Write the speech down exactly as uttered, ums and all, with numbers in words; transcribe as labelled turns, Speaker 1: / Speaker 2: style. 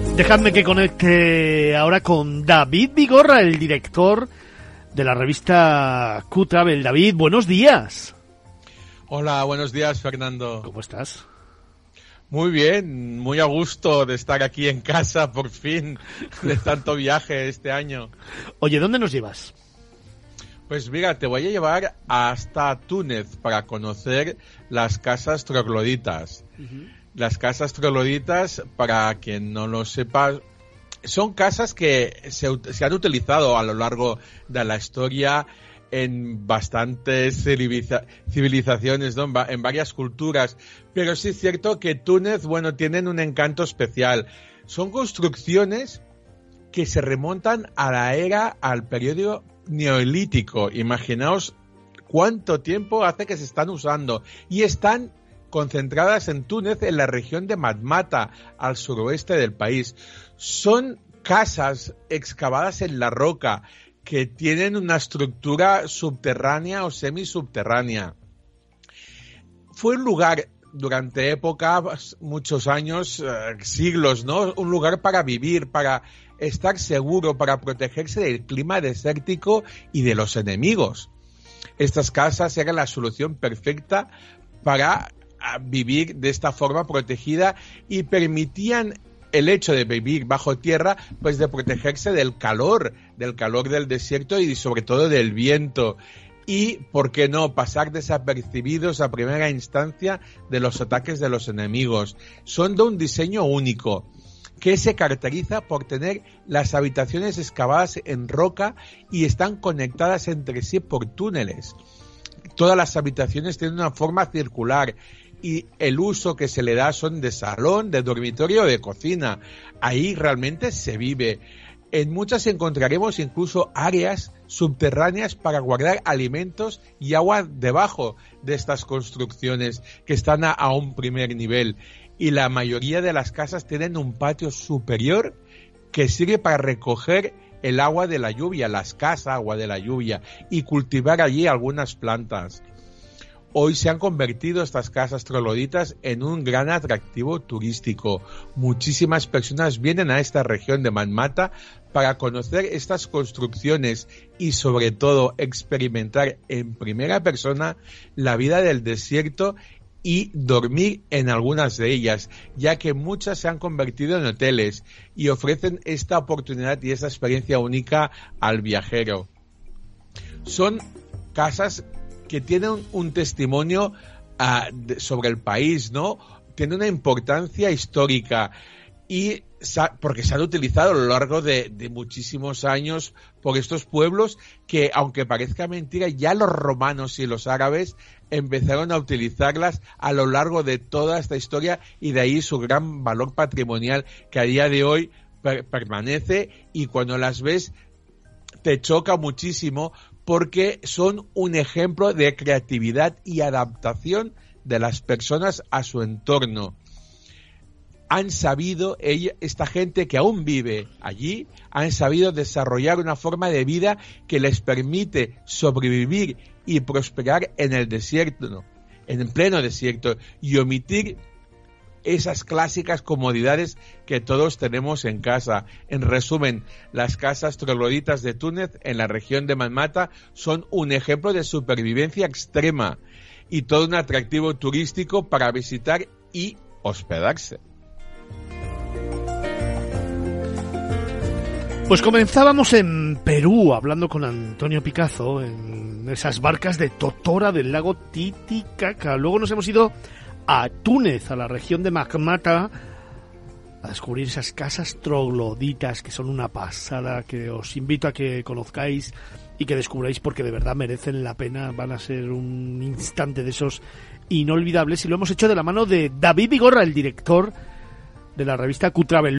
Speaker 1: Dejadme que conecte ahora con David Vigorra, el director de la revista Q-Travel. David, buenos días.
Speaker 2: Hola, buenos días, Fernando.
Speaker 1: ¿Cómo estás?
Speaker 2: Muy bien, muy a gusto de estar aquí en casa, por fin, de tanto viaje este año.
Speaker 1: Oye, ¿dónde nos llevas?
Speaker 2: Pues mira, te voy a llevar hasta Túnez para conocer las casas trogloditas. Uh-huh. Las casas trogloditas, para quien no lo sepa, son casas que se, se han utilizado a lo largo de la historia en bastantes civiliza- civilizaciones, ¿no? En, va- en varias culturas, pero sí es cierto que Túnez, bueno, tienen un encanto especial. Son construcciones que se remontan a la era, al periodo neolítico. Imaginaos cuánto tiempo hace que se están usando, y están concentradas en Túnez, en la región de Matmata, al suroeste del país. Son casas excavadas en la roca, que tienen una estructura subterránea o semisubterránea. Fue un lugar, durante épocas, muchos años, eh, siglos, ¿no? Un lugar para vivir, para estar seguro, para protegerse del clima desértico y de los enemigos. Estas casas eran la solución perfecta para vivir de esta forma protegida, y permitían el hecho de vivir bajo tierra, pues de protegerse del calor, del calor del desierto y sobre todo del viento. Y, ¿por qué no?, pasar desapercibidos a primera instancia de los ataques de los enemigos. Son de un diseño único, que se caracteriza por tener las habitaciones excavadas en roca y están conectadas entre sí por túneles. Todas las habitaciones tienen una forma circular, y el uso que se le da son de salón, de dormitorio o de cocina. Ahí realmente se vive. En muchas encontraremos incluso áreas subterráneas para guardar alimentos y agua debajo de estas construcciones, que están a, a un primer nivel. Y la mayoría de las casas tienen un patio superior que sirve para recoger el agua de la lluvia, la escasa agua de la lluvia, y cultivar allí algunas plantas. Hoy se han convertido estas casas trogloditas en un gran atractivo turístico. Muchísimas personas vienen a esta región de Matmata para conocer estas construcciones y, sobre todo, experimentar en primera persona la vida del desierto y dormir en algunas de ellas, ya que muchas se han convertido en hoteles y ofrecen esta oportunidad y esta experiencia única al viajero. Son casas que tienen un, un testimonio uh, de, sobre el país, ¿no? Tiene una importancia histórica, y sa- porque se han utilizado a lo largo de, de muchísimos años por estos pueblos que, aunque parezca mentira, ya los romanos y los árabes empezaron a utilizarlas a lo largo de toda esta historia, y de ahí su gran valor patrimonial, que a día de hoy per- permanece, y cuando las ves te choca muchísimo, porque son un ejemplo de creatividad y adaptación de las personas a su entorno. Han sabido, ella, esta gente que aún vive allí, han sabido desarrollar una forma de vida que les permite sobrevivir y prosperar en el desierto, ¿no? En pleno desierto, y omitir esas clásicas comodidades que todos tenemos en casa. En resumen, las casas trogloditas de Túnez, en la región de Matmata, son un ejemplo de supervivencia extrema y todo un atractivo turístico para visitar y hospedarse.
Speaker 1: Pues comenzábamos en Perú, hablando con Antonio Picazo en esas barcas de Totora del lago Titicaca. Luego nos hemos ido a Túnez, a la región de Matmata, a descubrir esas casas trogloditas, que son una pasada, que os invito a que conozcáis y que descubráis, porque de verdad merecen la pena. Van a ser un instante de esos inolvidables, y lo hemos hecho de la mano de David Vigorra, el director de la revista Q-Travel.